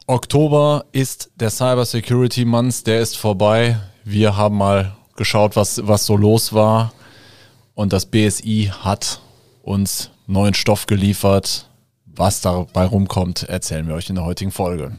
Oktober ist der Cyber Security Month, der ist vorbei. Wir haben mal geschaut, was so los war. Und das BSI hat uns neuen Stoff geliefert. Was dabei rumkommt, erzählen wir euch in der heutigen Folge.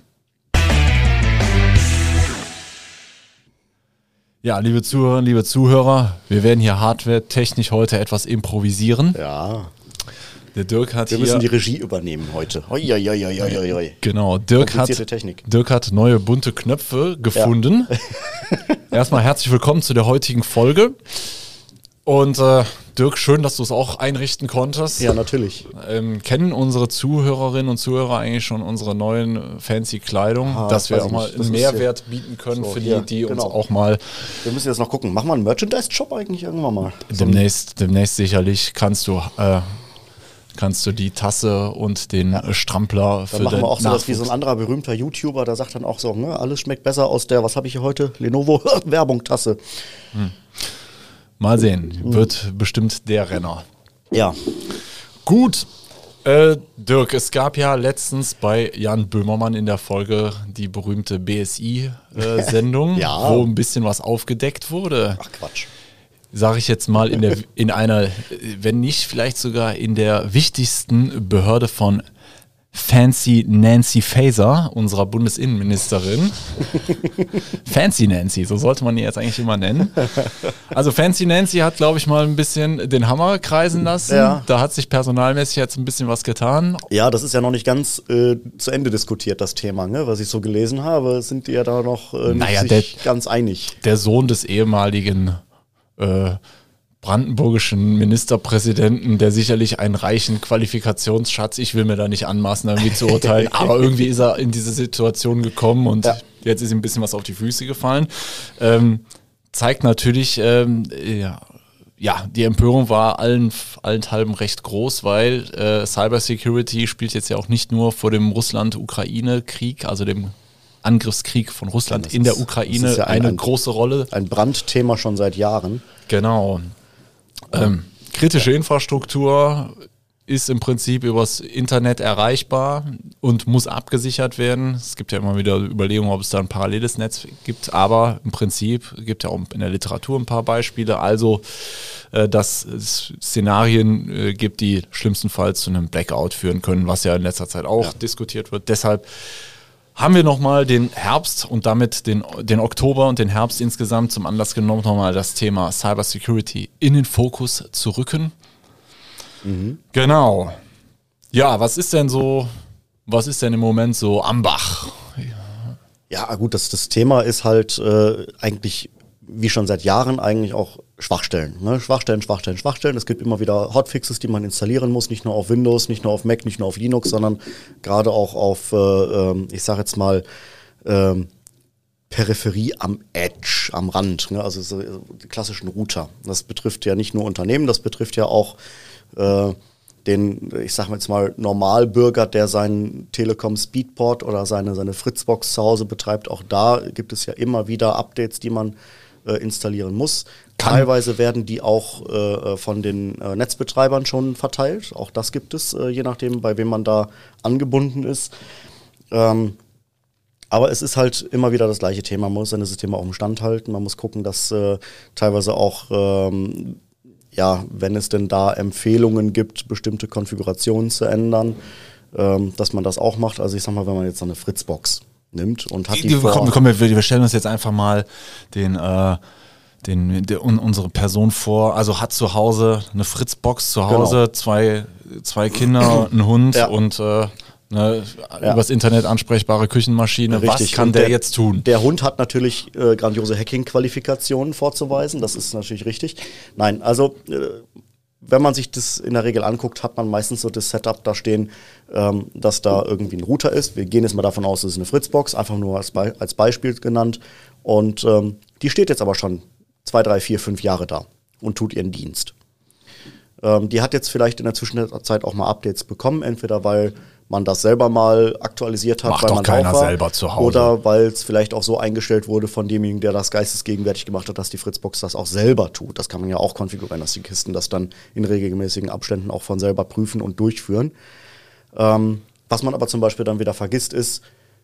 Ja, liebe Zuhörerinnen, liebe Zuhörer, wir werden hier hardware-technisch heute etwas improvisieren. Ja. Der Dirk hat Wir müssen die Regie übernehmen heute. Hoi. Genau, Dirk hat neue bunte Knöpfe gefunden. Ja. Erstmal herzlich willkommen zu der heutigen Folge. Und Dirk, schön, dass du es auch einrichten konntest. Ja, natürlich. Kennen unsere Zuhörerinnen und Zuhörer eigentlich schon unsere neuen fancy Kleidung, dass wir auch mal einen Mehrwert bieten können für die uns auch mal... Wir müssen jetzt noch gucken. Machen wir einen Merchandise-Shop eigentlich irgendwann mal? Demnächst sicherlich kannst du die Tasse und den Strampler für dann machen wir auch so Nachwuchs. Das wie so ein anderer berühmter YouTuber, der sagt dann auch so, ne, alles schmeckt besser aus der, was habe ich hier heute? Lenovo Werbung-Tasse. Mal sehen, wird bestimmt der Renner. Ja. Gut, Dirk, es gab ja letztens bei Jan Böhmermann in der Folge die berühmte BSI-Sendung, ja. Wo ein bisschen was aufgedeckt wurde. Ach Quatsch. Sage ich jetzt mal, in einer, wenn nicht vielleicht sogar in der wichtigsten Behörde von Fancy Nancy Faeser, unserer Bundesinnenministerin. Fancy Nancy, so sollte man die jetzt eigentlich immer nennen. Also Fancy Nancy hat, glaube ich, mal ein bisschen den Hammer kreisen lassen. Ja. Da hat sich personalmäßig jetzt ein bisschen was getan. Ja, das ist ja noch nicht ganz zu Ende diskutiert, das Thema, ne? Was ich so gelesen habe, sind die ja da noch nicht sich ganz einig. Der Sohn des ehemaligen brandenburgischen Ministerpräsidenten, der sicherlich einen reichen Qualifikationsschatz, ich will mir da nicht anmaßen, irgendwie zu urteilen, aber irgendwie ist er in diese Situation gekommen und jetzt ist ihm ein bisschen was auf die Füße gefallen. Zeigt natürlich, die Empörung war allenthalben recht groß, weil Cybersecurity spielt jetzt ja auch nicht nur vor dem Russland-Ukraine-Krieg, also dem Angriffskrieg von Russland in der Ukraine ja eine große Rolle. Ein Brandthema schon seit Jahren. Genau. Kritische Infrastruktur ist im Prinzip übers Internet erreichbar und muss abgesichert werden. Es gibt ja immer wieder Überlegungen, ob es da ein paralleles Netz gibt, aber im Prinzip gibt ja auch in der Literatur ein paar Beispiele. Also, dass es Szenarien gibt, die schlimmstenfalls zu einem Blackout führen können, was ja in letzter Zeit auch diskutiert wird. Deshalb haben wir nochmal den Herbst und damit den Oktober und den Herbst insgesamt zum Anlass genommen, nochmal das Thema Cybersecurity in den Fokus zu rücken. Genau. Ja, was ist denn im Moment so am Bach? Ja, gut, das Thema ist halt eigentlich, wie schon seit Jahren, eigentlich auch Schwachstellen. Ne? Schwachstellen. Es gibt immer wieder Hotfixes, die man installieren muss, nicht nur auf Windows, nicht nur auf Mac, nicht nur auf Linux, sondern gerade auch auf, ich sage jetzt mal, Peripherie am Edge, am Rand, ne? Also so die klassischen Router. Das betrifft ja nicht nur Unternehmen, das betrifft ja auch den, ich sage jetzt mal, Normalbürger, der seinen Telekom Speedport oder seine Fritzbox zu Hause betreibt. Auch da gibt es ja immer wieder Updates, die man installieren muss. Teilweise werden die auch von den Netzbetreibern schon verteilt. Auch das gibt es, je nachdem, bei wem man da angebunden ist. Aber es ist halt immer wieder das gleiche Thema. Man muss seine Systeme auch im Stand halten. Man muss gucken, dass teilweise auch, wenn es denn da Empfehlungen gibt, bestimmte Konfigurationen zu ändern, dass man das auch macht. Also ich sag mal, wenn man jetzt so eine Fritzbox nimmt und hat wir stellen uns jetzt einfach mal unsere Person vor, also hat zu Hause eine Fritzbox zu Hause, zwei Kinder, einen Hund und übers Internet ansprechbare Küchenmaschine. Richtig. Was kann der jetzt tun? Der Hund hat natürlich grandiose Hacking-Qualifikationen vorzuweisen, das ist natürlich richtig. Nein, also wenn man sich das in der Regel anguckt, hat man meistens so das Setup da stehen, dass da irgendwie ein Router ist. Wir gehen jetzt mal davon aus, das ist eine Fritzbox, einfach nur als Beispiel genannt. Und die steht jetzt aber schon 2, 3, 4, 5 Jahre da und tut ihren Dienst. Die hat jetzt vielleicht in der Zwischenzeit auch mal Updates bekommen, entweder weil man das selber mal aktualisiert hat, macht weil doch man keiner drauf war, selber zu Hause. Oder weil es vielleicht auch so eingestellt wurde von demjenigen, der das geistesgegenwärtig gemacht hat, dass die Fritzbox das auch selber tut. Das kann man ja auch konfigurieren, dass die Kisten das dann in regelmäßigen Abständen auch von selber prüfen und durchführen. Was man aber zum Beispiel dann wieder vergisst ist,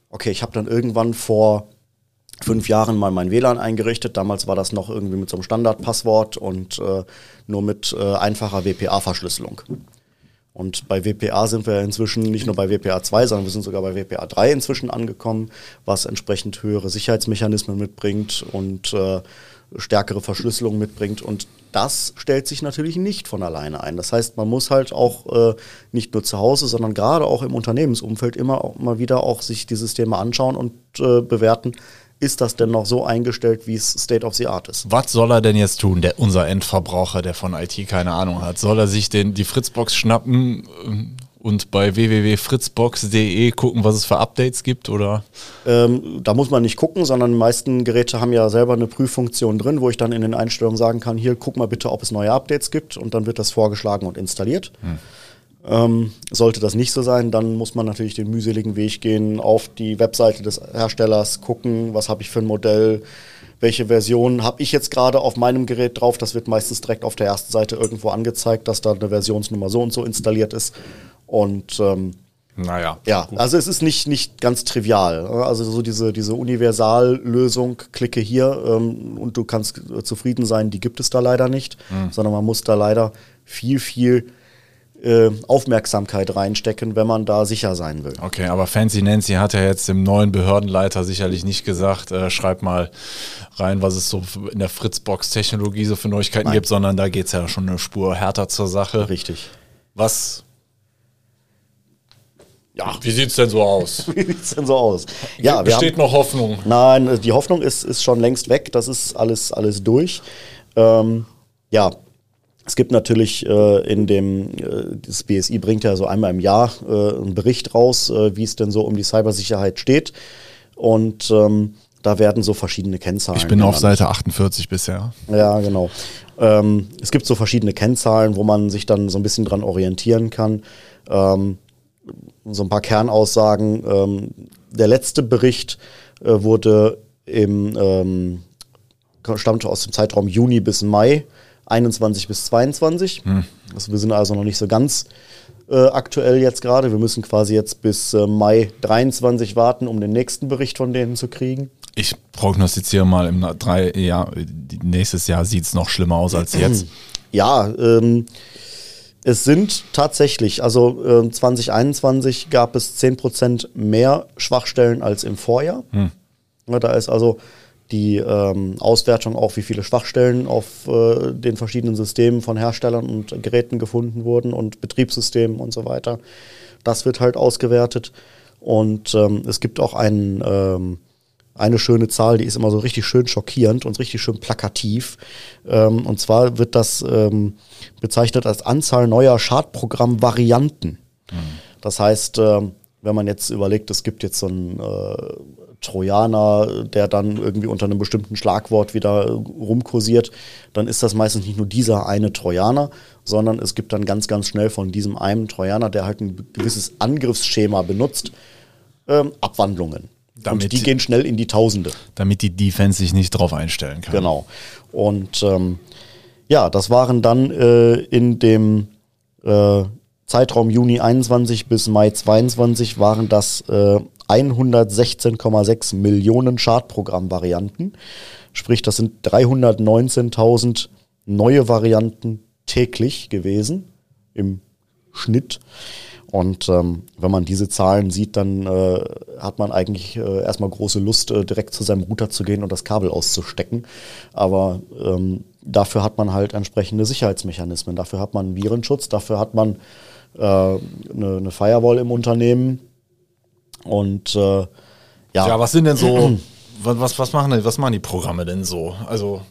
okay, ich habe dann irgendwann vor 5 Jahren mal mein WLAN eingerichtet. Damals war das noch irgendwie mit so einem Standardpasswort und nur mit einfacher WPA-Verschlüsselung. Und bei WPA sind wir inzwischen nicht nur bei WPA 2, sondern wir sind sogar bei WPA 3 inzwischen angekommen, was entsprechend höhere Sicherheitsmechanismen mitbringt und stärkere Verschlüsselung mitbringt. Und das stellt sich natürlich nicht von alleine ein. Das heißt, man muss halt auch nicht nur zu Hause, sondern gerade auch im Unternehmensumfeld immer auch mal wieder auch sich die Systeme anschauen und bewerten, ist das denn noch so eingestellt, wie es State of the Art ist? Was soll er denn jetzt tun, unser Endverbraucher, der von IT keine Ahnung hat? Soll er sich die Fritzbox schnappen und bei www.fritzbox.de gucken, was es für Updates gibt, oder? Da muss man nicht gucken, sondern die meisten Geräte haben ja selber eine Prüffunktion drin, wo ich dann in den Einstellungen sagen kann, hier, guck mal bitte, ob es neue Updates gibt, und dann wird das vorgeschlagen und installiert. Sollte das nicht so sein, dann muss man natürlich den mühseligen Weg gehen, auf die Webseite des Herstellers gucken, was habe ich für ein Modell, welche Version habe ich jetzt gerade auf meinem Gerät drauf. Das wird meistens direkt auf der ersten Seite irgendwo angezeigt, dass da eine Versionsnummer so und so installiert ist. Und ja, gut. Also es ist nicht ganz trivial. Also so diese Universallösung, klicke hier und du kannst zufrieden sein, die gibt es da leider nicht, sondern man muss da leider viel Aufmerksamkeit reinstecken, wenn man da sicher sein will. Okay, aber Fancy Nancy hat ja jetzt dem neuen Behördenleiter sicherlich nicht gesagt, schreib mal rein, was es so in der Fritzbox-Technologie so für Neuigkeiten gibt, sondern da geht es ja schon eine Spur härter zur Sache. Richtig. Wie sieht es denn so aus? Ja, besteht noch Hoffnung? Nein, die Hoffnung ist schon längst weg. Das ist alles durch. Es gibt natürlich das BSI bringt ja so einmal im Jahr einen Bericht raus, wie es denn so um die Cybersicherheit steht. Und da werden so verschiedene Kennzahlen. Ich bin auf Seite 48 bisher. Ja, genau. Es gibt so verschiedene Kennzahlen, wo man sich dann so ein bisschen dran orientieren kann. So ein paar Kernaussagen. Der letzte Bericht stammte aus dem Zeitraum Juni bis Mai 21 bis 22. Also wir sind also noch nicht so ganz aktuell jetzt gerade. Wir müssen quasi jetzt bis Mai 23 warten, um den nächsten Bericht von denen zu kriegen. Ich prognostiziere mal, nächstes Jahr sieht es noch schlimmer aus als jetzt. Ja, es sind tatsächlich, also 2021 gab es 10% mehr Schwachstellen als im Vorjahr. Ja, da ist also die Auswertung auch, wie viele Schwachstellen auf den verschiedenen Systemen von Herstellern und Geräten gefunden wurden und Betriebssystemen und so weiter. Das wird halt ausgewertet. Und es gibt auch eine schöne Zahl, die ist immer so richtig schön schockierend und richtig schön plakativ. Und zwar wird das bezeichnet als Anzahl neuer Schadprogrammvarianten. Das heißt, wenn man jetzt überlegt, es gibt jetzt so einen Trojaner, der dann irgendwie unter einem bestimmten Schlagwort wieder rumkursiert, dann ist das meistens nicht nur dieser eine Trojaner, sondern es gibt dann ganz, ganz schnell von diesem einen Trojaner, der halt ein gewisses Angriffsschema benutzt, Abwandlungen. Und die gehen schnell in die Tausende. Damit die Defense sich nicht drauf einstellen kann. Genau. Und das waren dann in dem Zeitraum Juni 21 bis Mai 22 waren das 116,6 Millionen Schadprogrammvarianten. Sprich, das sind 319.000 neue Varianten täglich gewesen im Schnitt. Und wenn man diese Zahlen sieht, dann hat man eigentlich erstmal große Lust, direkt zu seinem Router zu gehen und das Kabel auszustecken. Aber dafür hat man halt entsprechende Sicherheitsmechanismen. Dafür hat man einen Virenschutz, dafür hat man eine Firewall im Unternehmen. Und was sind denn so, was machen die Programme denn so? Also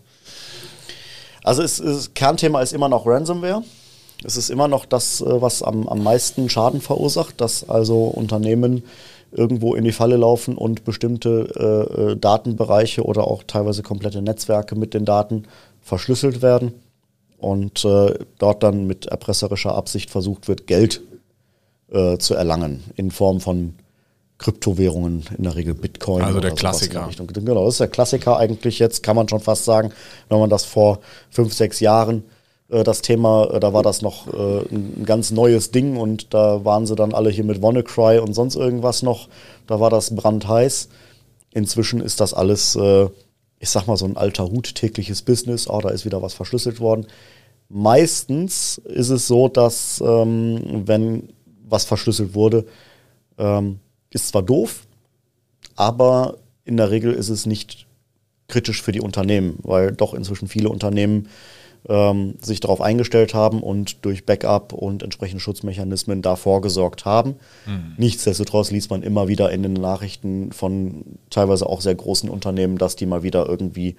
das Kernthema ist immer noch Ransomware. Es ist immer noch das, was am meisten Schaden verursacht, dass also Unternehmen irgendwo in die Falle laufen und bestimmte Datenbereiche oder auch teilweise komplette Netzwerke mit den Daten verschlüsselt werden und dort dann mit erpresserischer Absicht versucht wird, Geld zu erlangen in Form von Kryptowährungen, in der Regel Bitcoin. Also der Klassiker. Genau, das ist der Klassiker eigentlich jetzt, kann man schon fast sagen, wenn man das vor 5, 6 Jahren das Thema, da war das noch ein ganz neues Ding und da waren sie dann alle hier mit WannaCry und sonst irgendwas noch. Da war das brandheiß. Inzwischen ist das alles, ich sag mal, so ein alter Hut, tägliches Business. Da ist wieder was verschlüsselt worden. Meistens ist es so, dass wenn was verschlüsselt wurde, ist zwar doof, aber in der Regel ist es nicht kritisch für die Unternehmen, weil doch inzwischen viele Unternehmen sich darauf eingestellt haben und durch Backup und entsprechende Schutzmechanismen da vorgesorgt haben. Nichtsdestotrotz liest man immer wieder in den Nachrichten von teilweise auch sehr großen Unternehmen, dass die mal wieder irgendwie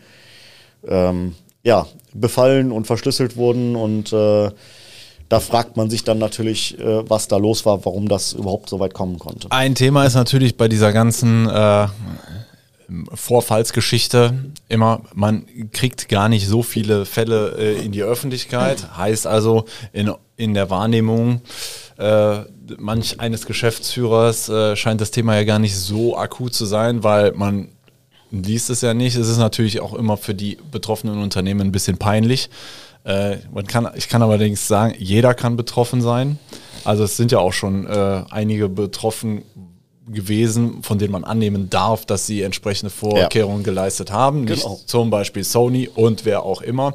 befallen und verschlüsselt wurden und da fragt man sich dann natürlich, was da los war, warum das überhaupt so weit kommen konnte. Ein Thema ist natürlich bei dieser ganzen Vorfallsgeschichte immer, man kriegt gar nicht so viele Fälle in die Öffentlichkeit. Heißt also, in der Wahrnehmung manch eines Geschäftsführers scheint das Thema ja gar nicht so akut zu sein, weil man liest es ja nicht. Es ist natürlich auch immer für die betroffenen Unternehmen ein bisschen peinlich. Ich kann allerdings sagen, jeder kann betroffen sein. Also es sind ja auch schon einige betroffen gewesen, von denen man annehmen darf, dass sie entsprechende Vorkehrungen geleistet haben. Genau. Nicht zum Beispiel Sony und wer auch immer.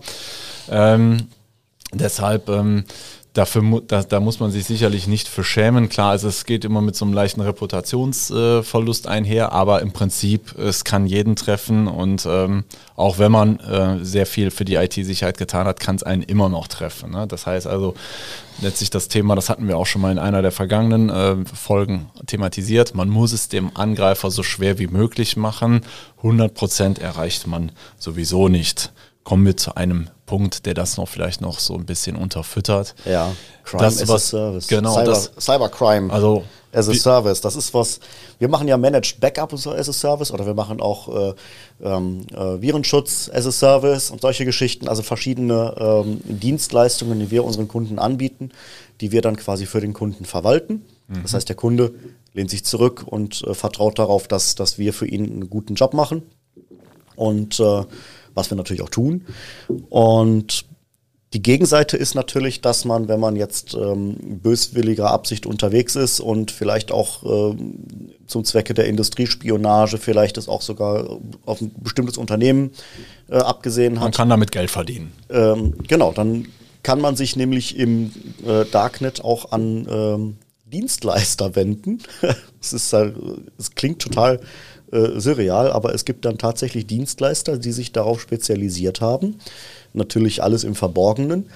Deshalb, da muss man sich sicherlich nicht für schämen. Klar, also es geht immer mit so einem leichten Reputationsverlust einher, aber im Prinzip, es kann jeden treffen und auch wenn man sehr viel für die IT-Sicherheit getan hat, kann es einen immer noch treffen. Ne? Das heißt also, letztlich das Thema, das hatten wir auch schon mal in einer der vergangenen Folgen thematisiert, man muss es dem Angreifer so schwer wie möglich machen. 100% erreicht man sowieso nicht. Kommen wir zu einem Punkt, der das noch vielleicht noch so ein bisschen unterfüttert. Ja, Crime as a Service. Genau, Cybercrime also as a Service. Das ist was, wir machen ja Managed Backup as a Service oder wir machen auch Virenschutz as a Service und solche Geschichten, also verschiedene Dienstleistungen, die wir unseren Kunden anbieten, die wir dann quasi für den Kunden verwalten. Das heißt, der Kunde lehnt sich zurück und vertraut darauf, dass wir für ihn einen guten Job machen und was wir natürlich auch tun. Und die Gegenseite ist natürlich, dass man, wenn man jetzt böswilliger Absicht unterwegs ist und vielleicht auch zum Zwecke der Industriespionage vielleicht es auch sogar auf ein bestimmtes Unternehmen abgesehen hat. Man kann damit Geld verdienen. Genau, dann kann man sich nämlich im Darknet auch an Dienstleister wenden. Es klingt total surreal, aber es gibt dann tatsächlich Dienstleister, die sich darauf spezialisiert haben. Natürlich alles im Verborgenen.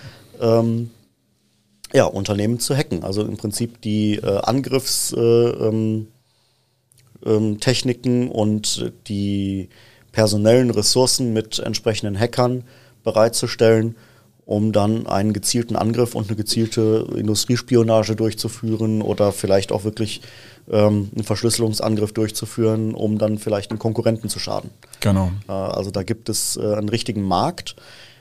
Unternehmen zu hacken. Also im Prinzip die Angriffstechniken und die personellen Ressourcen mit entsprechenden Hackern bereitzustellen, um dann einen gezielten Angriff und eine gezielte Industriespionage durchzuführen oder vielleicht auch wirklich einen Verschlüsselungsangriff durchzuführen, um dann vielleicht einen Konkurrenten zu schaden. Genau. Also da gibt es einen richtigen Markt.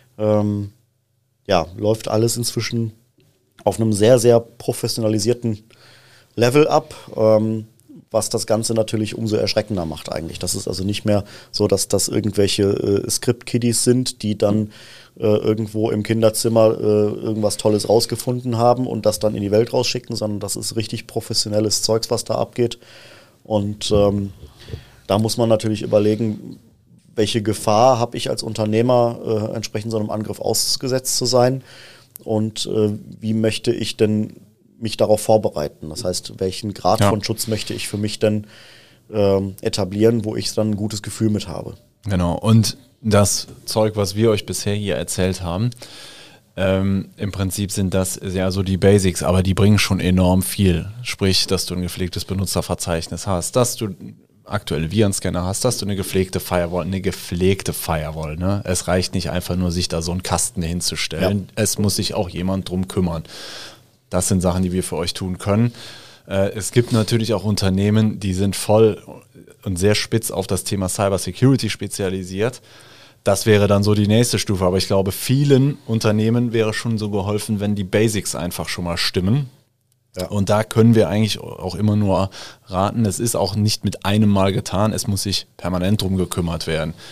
Läuft alles inzwischen auf einem sehr, sehr professionalisierten Level ab, was das Ganze natürlich umso erschreckender macht eigentlich. Das ist also nicht mehr so, dass das irgendwelche Script-Kiddies sind, die dann irgendwo im Kinderzimmer irgendwas Tolles rausgefunden haben und das dann in die Welt rausschicken, sondern das ist richtig professionelles Zeugs, was da abgeht. Und da muss man natürlich überlegen, welche Gefahr habe ich als Unternehmer, entsprechend so einem Angriff ausgesetzt zu sein und wie möchte ich denn mich darauf vorbereiten. Das heißt, welchen Grad von Schutz möchte ich für mich denn etablieren, wo ich dann ein gutes Gefühl mit habe. Genau, und das Zeug, was wir euch bisher hier erzählt haben, im Prinzip sind das ja so die Basics, aber die bringen schon enorm viel. Sprich, dass du ein gepflegtes Benutzerverzeichnis hast, dass du aktuelle Virenscanner hast, dass du eine gepflegte Firewall. Ne? Es reicht nicht einfach nur, sich da so einen Kasten hinzustellen. Ja. Es muss sich auch jemand drum kümmern. Das sind Sachen, die wir für euch tun können. Es gibt natürlich auch Unternehmen, die sind voll und sehr spitz auf das Thema Cybersecurity spezialisiert. Das wäre dann so die nächste Stufe. Aber ich glaube, vielen Unternehmen wäre schon so geholfen, wenn die Basics einfach schon mal stimmen. Ja. Und da können wir eigentlich auch immer nur raten, es ist auch nicht mit einem Mal getan, es muss sich permanent drum gekümmert werden.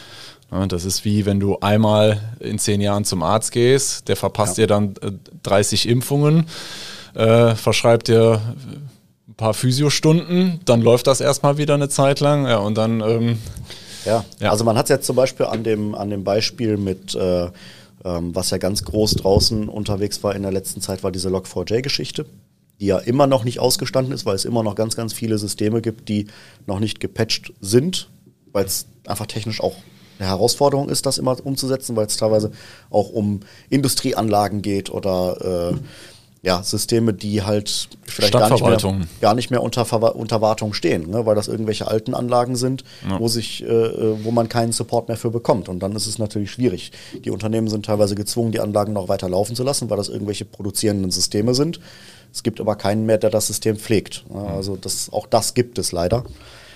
Ja, das ist wie, wenn du einmal in 10 Jahren zum Arzt gehst, der verpasst dir dann 30 Impfungen, verschreibt dir ein paar Physiostunden, dann läuft das erstmal wieder eine Zeit lang, ja, und dann... Also man hat es jetzt zum Beispiel an dem Beispiel mit, was ja ganz groß draußen unterwegs war in der letzten Zeit, war diese Log4j-Geschichte, die ja immer noch nicht ausgestanden ist, weil es immer noch ganz, ganz viele Systeme gibt, die noch nicht gepatcht sind, weil es einfach technisch auch eine Herausforderung ist, das immer umzusetzen, weil es teilweise auch um Industrieanlagen geht oder Systeme, die halt vielleicht gar nicht mehr unter Wartung stehen, ne? Weil das irgendwelche alten Anlagen sind, wo man keinen Support mehr für bekommt. Und dann ist es natürlich schwierig. Die Unternehmen sind teilweise gezwungen, die Anlagen noch weiter laufen zu lassen, weil das irgendwelche produzierenden Systeme sind. Es gibt aber keinen mehr, der das System pflegt. Also auch das gibt es leider.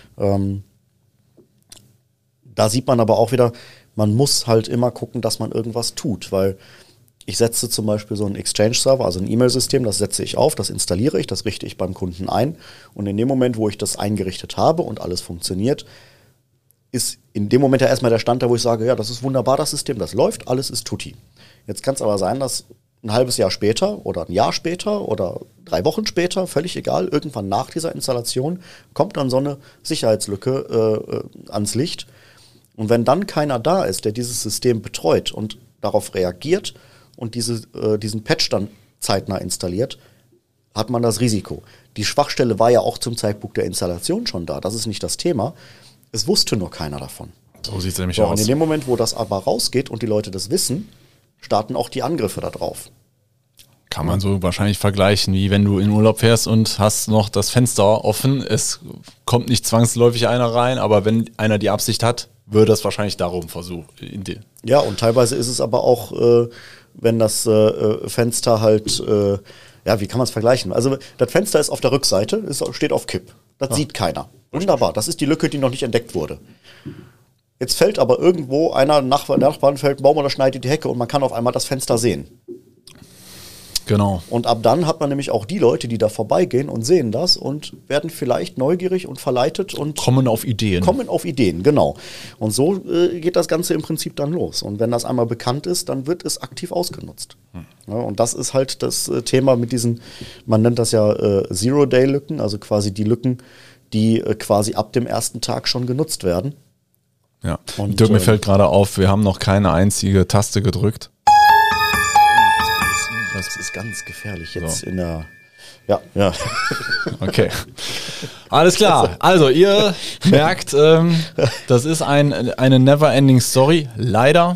Da sieht man aber auch wieder, man muss halt immer gucken, dass man irgendwas tut, weil ich setze zum Beispiel so einen Exchange-Server, also ein E-Mail-System, das setze ich auf, das installiere ich, das richte ich beim Kunden ein. Und in dem Moment, wo ich das eingerichtet habe und alles funktioniert, ist in dem Moment ja erstmal der Stand da, wo ich sage, ja, das ist wunderbar, das System, das läuft, alles ist tutti. Jetzt kann es aber sein, dass ein halbes Jahr später oder ein Jahr später oder 3 Wochen später, völlig egal, irgendwann nach dieser Installation kommt dann so eine Sicherheitslücke ans Licht. Und wenn dann keiner da ist, der dieses System betreut und darauf reagiert und diesen Patch dann zeitnah installiert, hat man das Risiko. Die Schwachstelle war ja auch zum Zeitpunkt der Installation schon da. Das ist nicht das Thema. Es wusste nur keiner davon. So sieht es nämlich aus. Und in dem Moment, wo das aber rausgeht und die Leute das wissen, starten auch die Angriffe da drauf. Kann man so wahrscheinlich vergleichen, wie wenn du in Urlaub fährst und hast noch das Fenster offen. Es kommt nicht zwangsläufig einer rein, aber wenn einer die Absicht hat, würde das wahrscheinlich darum versuchen. Ja, und teilweise ist es aber auch, wenn das Fenster halt, wie kann man es vergleichen? Also das Fenster ist auf der Rückseite, steht auf Kipp. Das sieht keiner. Wunderbar, das ist die Lücke, die noch nicht entdeckt wurde. Jetzt fällt aber irgendwo einer Nachbarn fällt ein Baum oder schneidet die Hecke und man kann auf einmal das Fenster sehen. Genau. Und ab dann hat man nämlich auch die Leute, die da vorbeigehen und sehen das und werden vielleicht neugierig und verleitet und kommen auf Ideen. Genau. Und so geht das Ganze im Prinzip dann los. Und wenn das einmal bekannt ist, dann wird es aktiv ausgenutzt. Ja, und das ist halt das Thema mit diesen, man nennt das ja Zero-Day-Lücken, also quasi die Lücken, die quasi ab dem ersten Tag schon genutzt werden. Ja. Und Dirk, mir fällt gerade auf, wir haben noch keine einzige Taste gedrückt. Das ist ganz gefährlich jetzt in der... Ja. Okay. Alles klar. Also ihr merkt, das ist eine never-ending Story. Leider.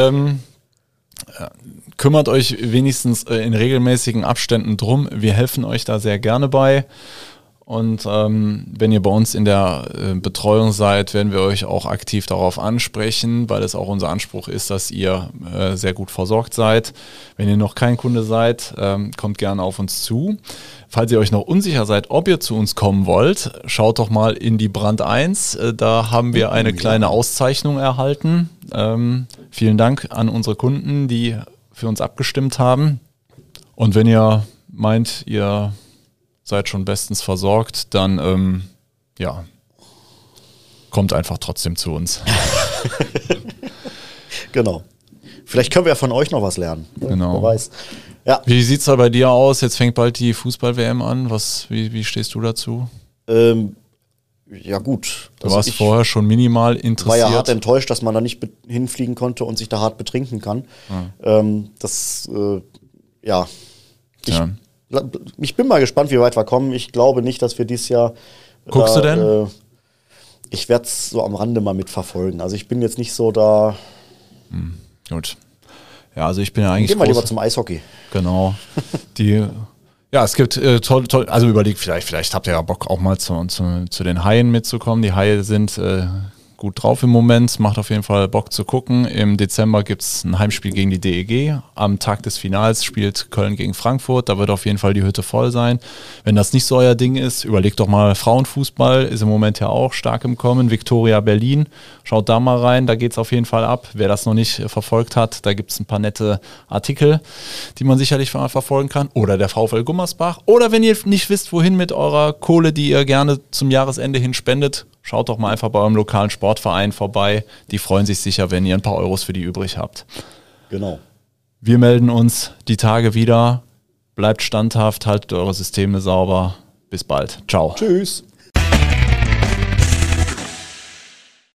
Kümmert euch wenigstens in regelmäßigen Abständen drum. Wir helfen euch da sehr gerne bei. Und wenn ihr bei uns in der Betreuung seid, werden wir euch auch aktiv darauf ansprechen, weil es auch unser Anspruch ist, dass ihr sehr gut versorgt seid. Wenn ihr noch kein Kunde seid, kommt gerne auf uns zu. Falls ihr euch noch unsicher seid, ob ihr zu uns kommen wollt, schaut doch mal in die Brand 1. Da haben wir eine kleine Auszeichnung erhalten. Vielen Dank an unsere Kunden, die für uns abgestimmt haben. Und wenn ihr meint, ihr seid schon bestens versorgt, dann kommt einfach trotzdem zu uns. Genau. Vielleicht können wir ja von euch noch was lernen. Genau. Wer weiß. Ja. Wie sieht es da bei dir aus? Jetzt fängt bald die Fußball-WM an. Wie stehst du dazu? Ja gut. Du warst vorher schon minimal interessiert. War ja hart enttäuscht, dass man da nicht hinfliegen konnte und sich da hart betrinken kann. Ich bin mal gespannt, wie weit wir kommen. Ich glaube nicht, dass wir dieses Jahr... Guckst du denn? Ich werde es so am Rande mal mitverfolgen. Also ich bin jetzt nicht so da... Gut. Ja, also ich bin ja eigentlich... Gehen wir lieber zum Eishockey. Genau. Es gibt toll, also überlegt, vielleicht habt ihr ja Bock auch mal zu den Haien mitzukommen. Die Haie sind gut drauf im Moment, macht auf jeden Fall Bock zu gucken. Im Dezember gibt es ein Heimspiel gegen die DEG. Am Tag des Finals spielt Köln gegen Frankfurt. Da wird auf jeden Fall die Hütte voll sein. Wenn das nicht so euer Ding ist, überlegt doch mal, Frauenfußball ist im Moment ja auch stark im Kommen. Viktoria Berlin, schaut da mal rein, da geht es auf jeden Fall ab. Wer das noch nicht verfolgt hat, da gibt es ein paar nette Artikel, die man sicherlich mal verfolgen kann. Oder der VfL Gummersbach. Oder wenn ihr nicht wisst, wohin mit eurer Kohle, die ihr gerne zum Jahresende hin spendet, schaut doch mal einfach bei eurem lokalen Sportverein vorbei. Die freuen sich sicher, wenn ihr ein paar Euros für die übrig habt. Genau. Wir melden uns die Tage wieder. Bleibt standhaft, haltet eure Systeme sauber. Bis bald. Ciao. Tschüss.